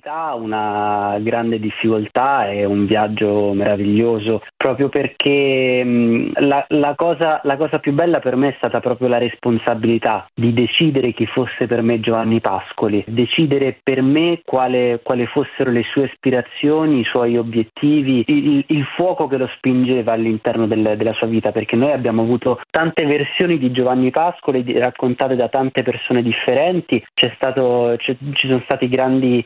Una grande difficoltà e un viaggio meraviglioso, proprio perché la cosa più bella per me è stata proprio la responsabilità di decidere chi fosse per me Giovanni Pascoli, decidere per me quale fossero le sue aspirazioni, i suoi obiettivi, il fuoco che lo spingeva all'interno della sua vita, perché noi abbiamo avuto tante versioni di Giovanni Pascoli raccontate da tante persone differenti. Ci sono stati grandi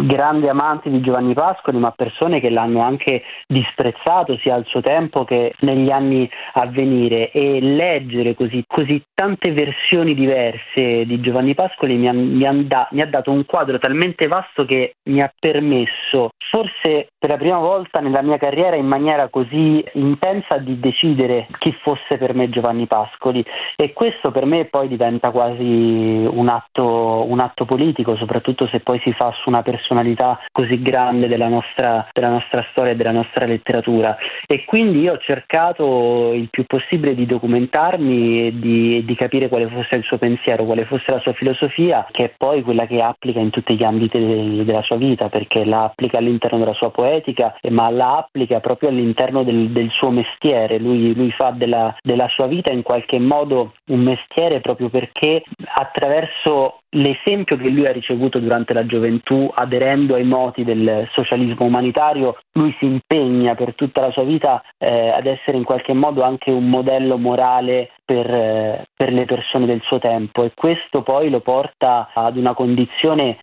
amanti di Giovanni Pascoli, ma persone che l'hanno anche disprezzato sia al suo tempo che negli anni a venire, e leggere così tante versioni diverse di Giovanni Pascoli mi ha dato un quadro talmente vasto che mi ha permesso deciso, forse per la prima volta nella mia carriera in maniera così intensa, di decidere chi fosse per me Giovanni Pascoli, e questo per me poi diventa quasi un atto politico, soprattutto se poi si fa su una personalità così grande della nostra storia e della nostra letteratura. E quindi io ho cercato il più possibile di documentarmi e di capire quale fosse il suo pensiero, quale fosse la sua filosofia, che è poi quella che applica in tutti gli ambiti della sua vita, perché la applica all'interno della sua poetica, ma la applica proprio all'interno del suo mestiere. Lui fa della sua vita in qualche modo un mestiere, proprio perché attraverso l'esempio che lui ha ricevuto durante la gioventù, aderendo ai moti del socialismo umanitario, lui si impegna per tutta la sua vita ad essere in qualche modo anche un modello morale per le persone del suo tempo, e questo poi lo porta ad una condizione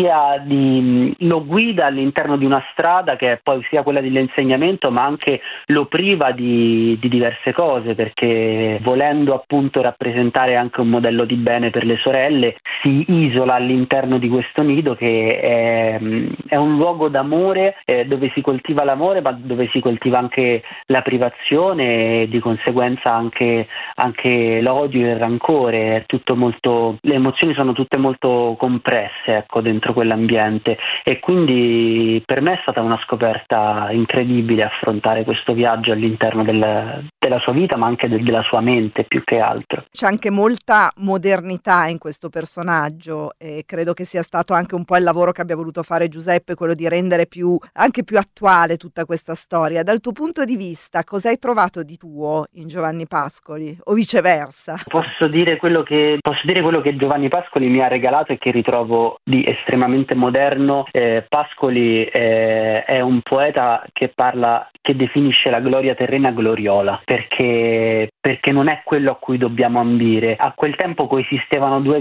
lo guida all'interno di una strada che è poi sia quella dell'insegnamento, ma anche lo priva di diverse cose, perché volendo appunto rappresentare anche un modello di bene per le sorelle, si isola all'interno di questo nido che è un luogo d'amore, dove si coltiva l'amore, ma dove si coltiva anche la privazione e di conseguenza anche l'odio e il rancore. È tutto molto, le emozioni sono tutte molto compresse, ecco, dentro quell'ambiente, e quindi per me è stata una scoperta incredibile affrontare questo viaggio all'interno della sua vita, ma anche della sua mente più che altro. C'è anche molta modernità in questo personaggio, e credo che sia stato anche un po' il lavoro che abbia voluto fare Giuseppe, quello di rendere anche più attuale tutta questa storia. Dal tuo punto di vista, cosa hai trovato di tuo in Giovanni Pascoli, o viceversa? Posso dire quello che Giovanni Pascoli mi ha regalato e che ritrovo di estremamente moderno. Pascoli è un poeta che definisce la gloria terrena gloriola, perché non è quello a cui dobbiamo ambire. A quel tempo coesistevano due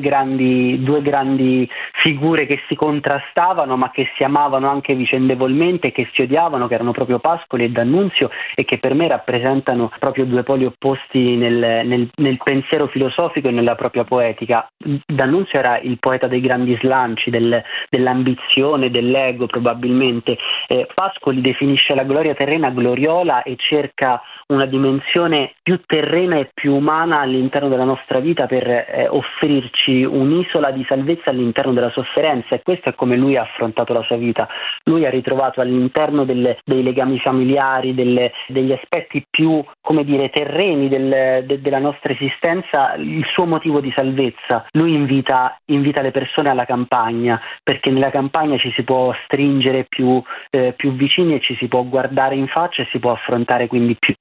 grandi figure che si contrastavano, ma che si amavano anche vicendevolmente, che si odiavano, che erano proprio Pascoli e D'Annunzio, e che per me rappresentano proprio due poli opposti nel pensiero filosofico e nella propria poetica. D'Annunzio era il poeta dei grandi slanci, dell'ambizione, dell'ego probabilmente. Pascoli definisce la gloria terrena gloriola e cerca una dimensione più terrena e più umana all'interno della nostra vita per offrirci un'isola di salvezza all'interno della sofferenza, e questo è come lui ha affrontato la sua vita. Lui ha ritrovato all'interno dei legami familiari, degli aspetti più, come dire, terreni della nostra esistenza, il suo motivo di salvezza. Lui invita le persone alla campagna, perché nella campagna ci si può stringere più vicini e ci si può guardare in faccia e si può affrontare quindi più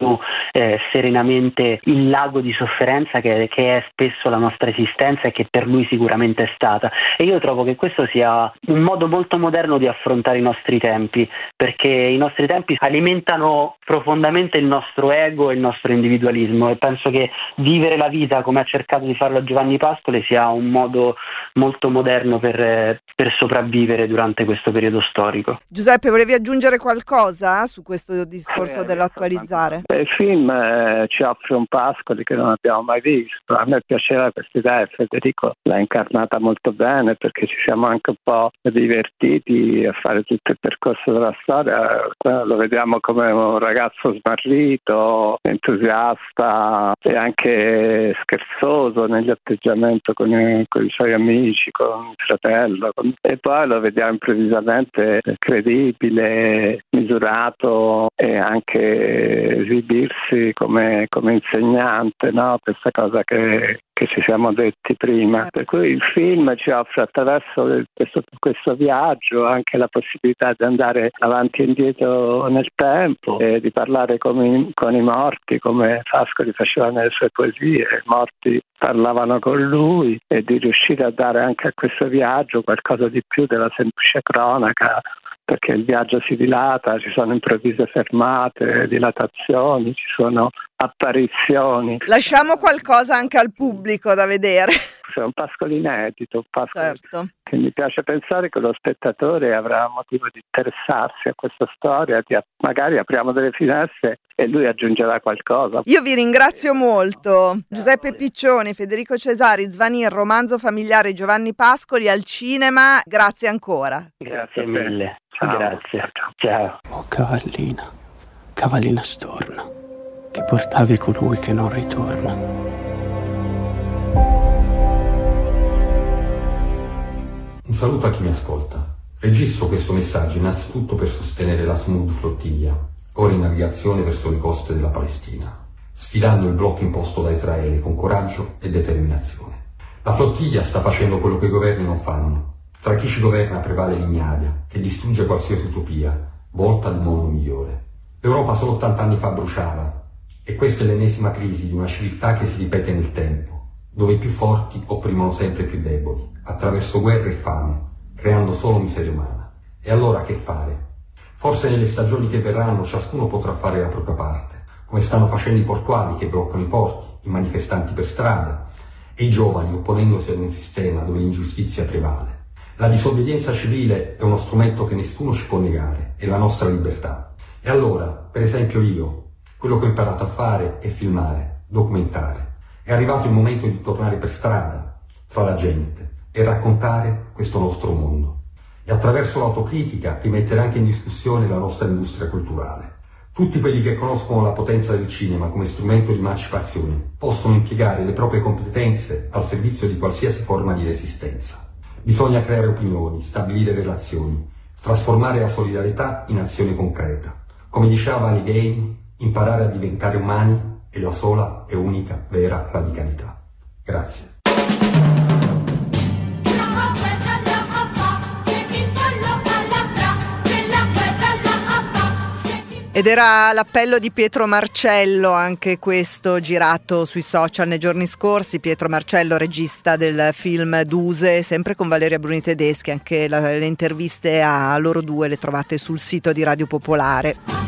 serenamente il lago di sofferenza che è spesso la nostra esistenza e che per lui sicuramente è stata. E io trovo che questo sia un modo molto moderno di affrontare i nostri tempi, perché i nostri tempi alimentano profondamente il nostro ego e il nostro individualismo, e penso che vivere la vita come ha cercato di farlo Giovanni Pascoli sia un modo molto moderno per sopravvivere durante questo periodo storico. Giuseppe, volevi aggiungere qualcosa su questo discorso dell'attualizzare? Il film ci offre un Pascoli che non abbiamo mai visto. A me piaceva questa idea e Federico l'ha incarnata molto bene, perché ci siamo anche un po' divertiti a fare tutto il percorso della storia. Lo vediamo come un ragazzo smarrito, entusiasta e anche scherzoso negli atteggiamenti con i suoi amici, con il fratello, e poi lo vediamo improvvisamente credibile, misurato e anche esibirsi come insegnante, no? Questa cosa che ci siamo detti prima. Per cui il film ci offre attraverso questo viaggio anche la possibilità di andare avanti e indietro nel tempo e di parlare con i morti, come Pascoli faceva nelle sue poesie. I morti parlavano con lui, e di riuscire a dare anche a questo viaggio qualcosa di più della semplice cronaca, perché il viaggio si dilata, ci sono improvvise fermate, dilatazioni, ci sono apparizioni. Lasciamo qualcosa anche al pubblico da vedere. è un Pascoli inedito, un Pascoli certo. che mi piace pensare che lo spettatore avrà motivo di interessarsi a questa storia, magari apriamo delle finestre e lui aggiungerà qualcosa. Io vi ringrazio molto. Giuseppe Piccioni, Federico Cesari, Zvanir, romanzo familiare Giovanni Pascoli al cinema. Grazie ancora. Grazie mille. Ciao. Grazie. Ciao. Oh cavallina storna, che portavi colui che non ritorna. Un saluto a chi mi ascolta. Registro questo messaggio innanzitutto per sostenere la Smooth Flottiglia, ora in navigazione verso le coste della Palestina, sfidando il blocco imposto da Israele con coraggio e determinazione. La flottiglia sta facendo quello che i governi non fanno. Tra chi ci governa prevale l'ignavia, che distrugge qualsiasi utopia, volta ad un mondo migliore. L'Europa solo 80 anni fa bruciava, e questa è l'ennesima crisi di una civiltà che si ripete nel tempo, dove i più forti opprimono sempre i più deboli, attraverso guerre e fame, creando solo miseria umana. E allora che fare? Forse nelle stagioni che verranno ciascuno potrà fare la propria parte, come stanno facendo i portuali che bloccano i porti, i manifestanti per strada, e i giovani opponendosi ad un sistema dove l'ingiustizia prevale. La disobbedienza civile è uno strumento che nessuno ci può negare, è la nostra libertà. E allora, per esempio io, quello che ho imparato a fare è filmare, documentare. È arrivato il momento di tornare per strada, tra la gente, e raccontare questo nostro mondo. E attraverso l'autocritica rimettere anche in discussione la nostra industria culturale. Tutti quelli che conoscono la potenza del cinema come strumento di emancipazione possono impiegare le proprie competenze al servizio di qualsiasi forma di resistenza. Bisogna creare opinioni, stabilire relazioni, trasformare la solidarietà in azione concreta. Come diceva Valley Game, imparare a diventare umani è la sola e unica vera radicalità. Grazie. Ed era l'appello di Pietro Marcello, anche questo girato sui social nei giorni scorsi. Pietro Marcello, regista del film Duse, sempre con Valeria Bruni Tedeschi. Anche le interviste a loro due le trovate sul sito di Radio Popolare.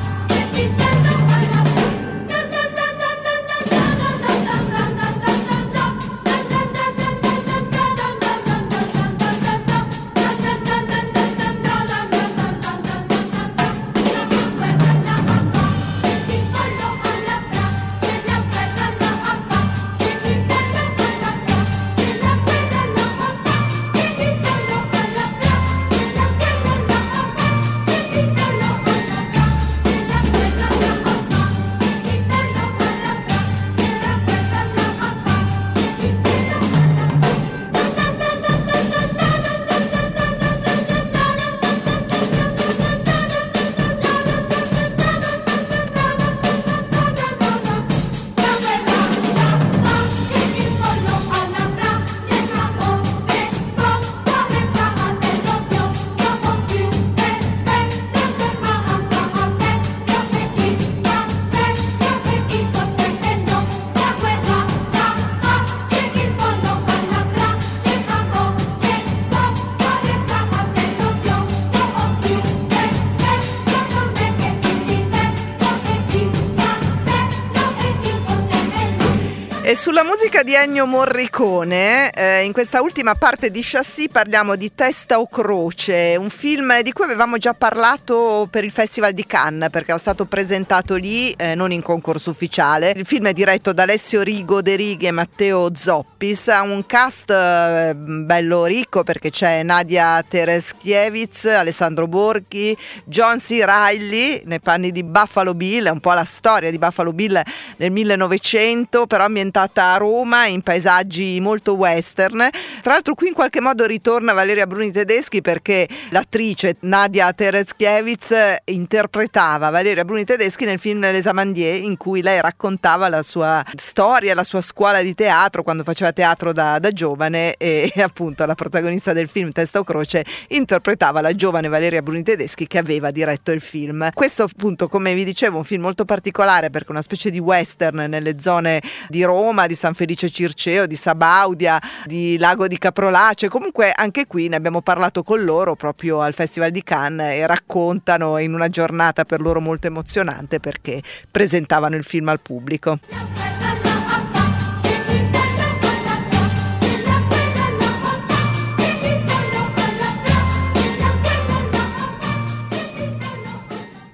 E sulla musica di Ennio Morricone, in questa ultima parte di Chassis parliamo di Testa o Croce, un film di cui avevamo già parlato per il Festival di Cannes, perché era stato presentato lì, non in concorso ufficiale. Il film è diretto da Alessio Rigo De Righi e Matteo Zoppis, ha un cast bello ricco perché c'è Nadia Tereskievic, Alessandro Borghi, John C. Reilly nei panni di Buffalo Bill, è un po' la storia di Buffalo Bill nel 1900, però ambientata a Roma in paesaggi molto western. Tra l'altro qui in qualche modo ritorna Valeria Bruni Tedeschi, perché l'attrice Nadia Tereskievic interpretava Valeria Bruni Tedeschi nel film Les Amandiers, in cui lei raccontava la sua storia, la sua scuola di teatro quando faceva teatro da giovane, e appunto la protagonista del film Testa o Croce interpretava la giovane Valeria Bruni Tedeschi che aveva diretto il film. Questo appunto, come vi dicevo, un film molto particolare perché è una specie di western nelle zone di Roma, di San Felice Circeo, di Sabaudia, di Lago di Caprolace. Comunque anche qui ne abbiamo parlato con loro proprio al Festival di Cannes e raccontano in una giornata per loro molto emozionante perché presentavano il film al pubblico.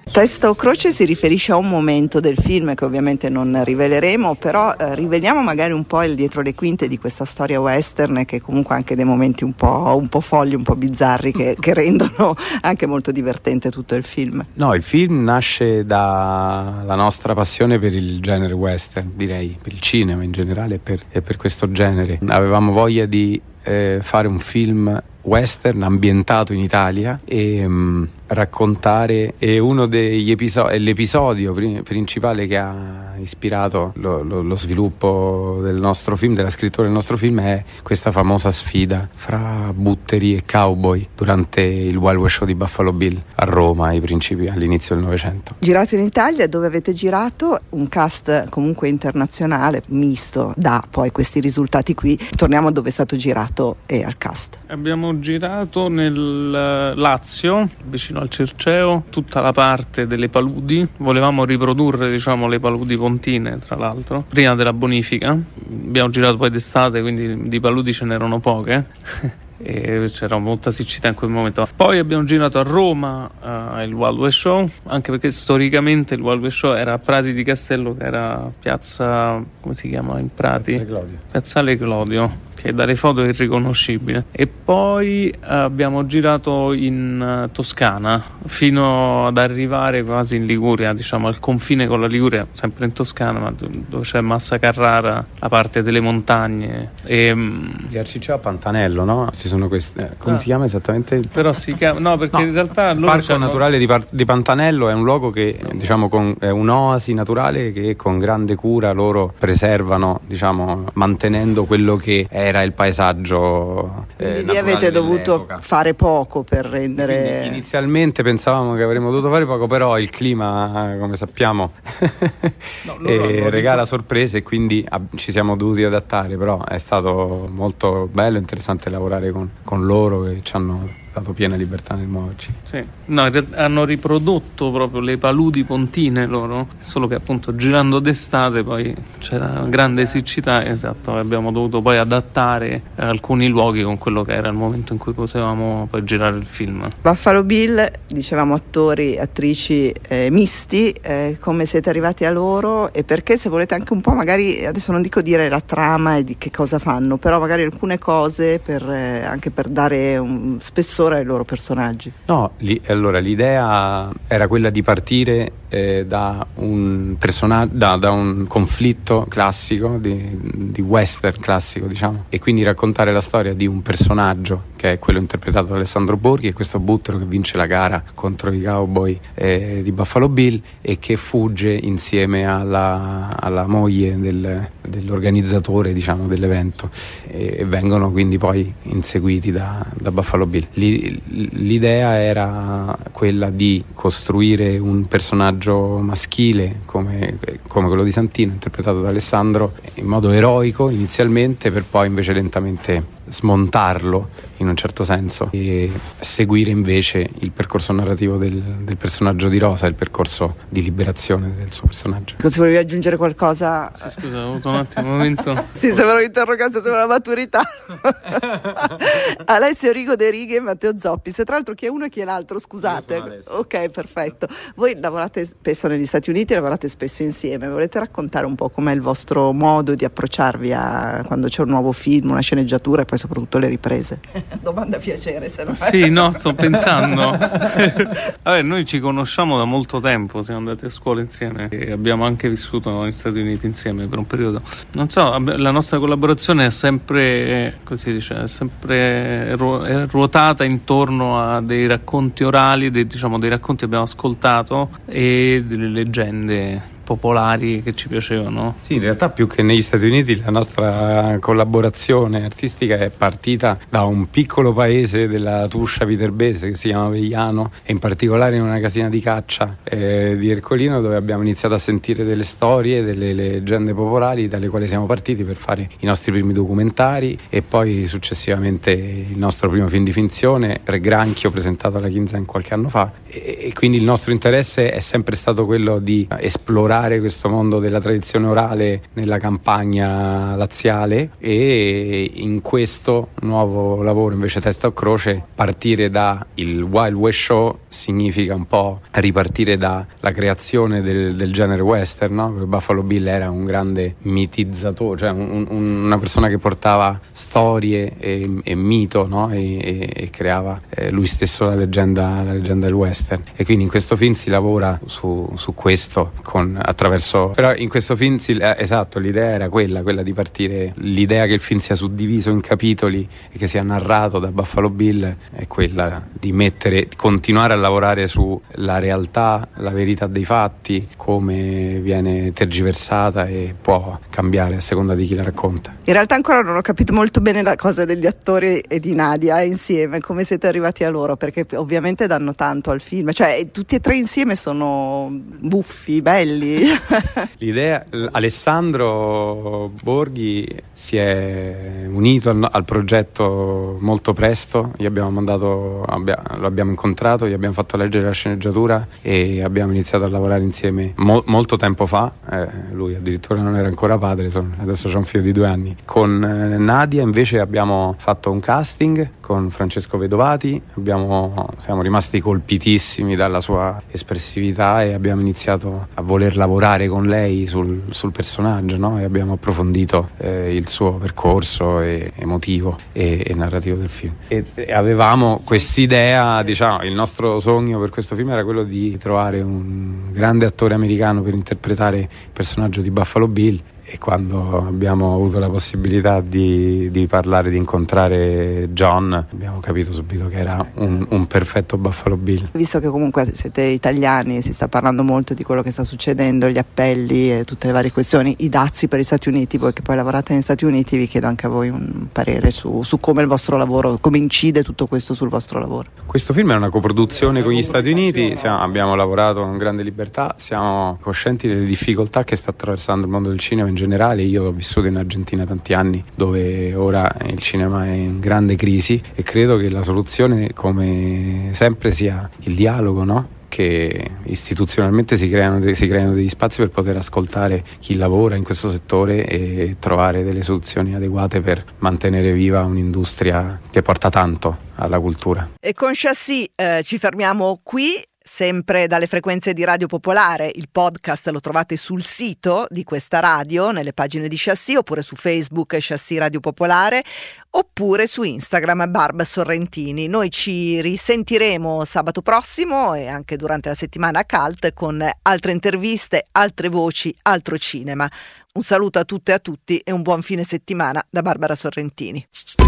Testa o croce si riferisce a un momento del film che ovviamente non riveleremo, però riveliamo magari un po' il dietro le quinte di questa storia western, che comunque ha anche dei momenti un po' folli, un po' bizzarri, che rendono anche molto divertente tutto il film. No, il film nasce dalla nostra passione per il genere western, direi, per il cinema in generale e per questo genere. Avevamo voglia di fare un film western ambientato in Italia e raccontare, e uno degli l'episodio principale che ha ispirato lo sviluppo del nostro film, della scrittura del nostro film, è questa famosa sfida fra butteri e cowboy durante il Wild West Show di Buffalo Bill a Roma all'inizio del Novecento. Girato in Italia, dove avete girato un cast comunque internazionale misto da poi questi risultati qui. Torniamo a dove è stato girato e al cast. Abbiamo girato nel Lazio, vicino al Circeo, tutta la parte delle paludi. Volevamo riprodurre, le paludi pontine, tra l'altro, prima della bonifica. Abbiamo girato poi d'estate, quindi di paludi ce n'erano poche. E c'era molta siccità in quel momento. Poi abbiamo girato a Roma il Wild West Show, anche perché storicamente il Wild West Show era a Prati di Castello, che era piazza, come si chiama in Prati? Piazzale Clodio, che dalle foto è irriconoscibile. E poi abbiamo girato in Toscana fino ad arrivare quasi in Liguria, al confine con la Liguria, sempre in Toscana, ma dove c'è Massa Carrara, la parte delle montagne. Di Arciccio a Pantanello, no? Ci sono queste. Come si chiama esattamente? Però si chiama. No, perché in realtà il Parco Naturale di Pantanello è un luogo che è un'oasi naturale che con grande cura loro preservano, mantenendo quello che era il paesaggio. Quindi lì avete dovuto fare poco per rendere. Quindi inizialmente pensavamo che avremmo dovuto fare poco, però il clima, come sappiamo, regala sorprese, e quindi ci siamo dovuti adattare. Però è stato molto bello e interessante lavorare con loro, che ci hanno dato piena libertà nel muoverci. Sì. No, in realtà hanno riprodotto proprio le paludi pontine loro, solo che appunto girando d'estate poi c'era grande siccità, abbiamo dovuto poi adattare alcuni luoghi con quello che era il momento in cui potevamo poi girare il film. Buffalo Bill, dicevamo attori, attrici misti, come siete arrivati a loro e perché, se volete anche un po', magari adesso non dico dire la trama e di che cosa fanno, però magari alcune cose anche per dare un spessore ai loro personaggi. No, allora l'idea era quella di partire da un personaggio, da un conflitto classico di western classico, e quindi raccontare la storia di un personaggio che è quello interpretato da Alessandro Borghi, e questo buttero che vince la gara contro i cowboy di Buffalo Bill e che fugge insieme alla moglie dell'organizzatore dell'evento, e vengono quindi poi inseguiti da Buffalo Bill. L'idea era quella di costruire un personaggio maschile come quello di Santino, interpretato da Alessandro, in modo eroico inizialmente, per poi invece lentamente smontarlo in un certo senso e seguire invece il percorso narrativo del personaggio di Rosa, il percorso di liberazione del suo personaggio. Se volevi aggiungere qualcosa? Scusa, ho avuto un attimo un momento. Sì, sembra un'interrogazione, sembra una maturità. Alessio Rigo De Righe e Matteo Zoppis, tra l'altro chi è uno e chi è l'altro, scusate. Ok, perfetto. Voi lavorate spesso negli Stati Uniti, lavorate spesso insieme, volete raccontare un po' com'è il vostro modo di approcciarvi a quando c'è un nuovo film, una sceneggiatura e poi soprattutto le riprese? Domanda a piacere, se no. Sì, no, sto pensando. Vabbè, noi ci conosciamo da molto tempo, siamo andati a scuola insieme e abbiamo anche vissuto negli Stati Uniti insieme per un periodo. Non so, la nostra collaborazione è sempre, così dice, è sempre ruotata intorno a dei racconti orali, dei racconti che abbiamo ascoltato e delle leggende popolari che ci piacevano. Sì, in realtà più che negli Stati Uniti la nostra collaborazione artistica è partita da un piccolo paese della Tuscia viterbese che si chiama Vegliano, e in particolare in una casina di caccia di Ercolino, dove abbiamo iniziato a sentire delle storie, delle leggende popolari, dalle quali siamo partiti per fare i nostri primi documentari e poi successivamente il nostro primo film di finzione, Re Granchio, presentato alla Kinsen qualche anno fa, e quindi il nostro interesse è sempre stato quello di esplorare recuperare questo mondo della tradizione orale nella campagna laziale, e in questo nuovo lavoro invece Testa o Croce partire da il Wild West Show significa un po' ripartire dalla creazione del genere western, no? Buffalo Bill era un grande mitizzatore, cioè una persona che portava storie e mito, no? e creava lui stesso la leggenda del western, e quindi in questo film si lavora su questo attraverso, però in questo film esatto, l'idea era quella di partire, l'idea che il film sia suddiviso in capitoli e che sia narrato da Buffalo Bill è quella di continuare a lavorare sulla realtà, la verità dei fatti, come viene tergiversata e può cambiare a seconda di chi la racconta. In realtà ancora non ho capito molto bene la cosa degli attori e di Nadia insieme, come siete arrivati a loro, perché ovviamente danno tanto al film, cioè tutti e tre insieme sono buffi, belli. L'idea, Alessandro Borghi si è unito al progetto molto presto, lo abbiamo incontrato, gli abbiamo fatto leggere la sceneggiatura e abbiamo iniziato a lavorare insieme molto tempo fa, lui addirittura non era ancora padre, adesso c'è un figlio di 2 anni. Con Nadia invece abbiamo fatto un casting con Francesco Vedovati, siamo rimasti colpitissimi dalla sua espressività e abbiamo iniziato a voler lavorare con lei sul personaggio, no? E abbiamo approfondito il suo percorso emotivo e narrativo del film, e avevamo quest'idea, diciamo, il nostro sogno per questo film era quello di trovare un grande attore americano per interpretare il personaggio di Buffalo Bill, e quando abbiamo avuto la possibilità di parlare, di incontrare John, abbiamo capito subito che era un perfetto Buffalo Bill. Visto che comunque siete italiani, si sta parlando molto di quello che sta succedendo, gli appelli e tutte le varie questioni, i dazi per gli Stati Uniti, voi che poi lavorate negli Stati Uniti, vi chiedo anche a voi un parere su come il vostro lavoro, come incide tutto questo sul vostro lavoro. Questo film è una coproduzione con gli Stati Uniti, abbiamo lavorato con grande libertà, siamo coscienti delle difficoltà che sta attraversando il mondo del cinema in generale. Io ho vissuto in Argentina tanti anni, dove ora il cinema è in grande crisi, e credo che la soluzione, come sempre, sia il dialogo, no? Che istituzionalmente si creano degli spazi per poter ascoltare chi lavora in questo settore e trovare delle soluzioni adeguate per mantenere viva un'industria che porta tanto alla cultura. E con Chassis ci fermiamo qui. Sempre dalle frequenze di Radio Popolare, il podcast lo trovate sul sito di questa radio, nelle pagine di Chassis, oppure su Facebook Chassis Radio Popolare, oppure su Instagram Barb Sorrentini. Noi ci risentiremo sabato prossimo e anche durante la settimana a Cult con altre interviste, altre voci, altro cinema. Un saluto a tutte e a tutti e un buon fine settimana da Barbara Sorrentini.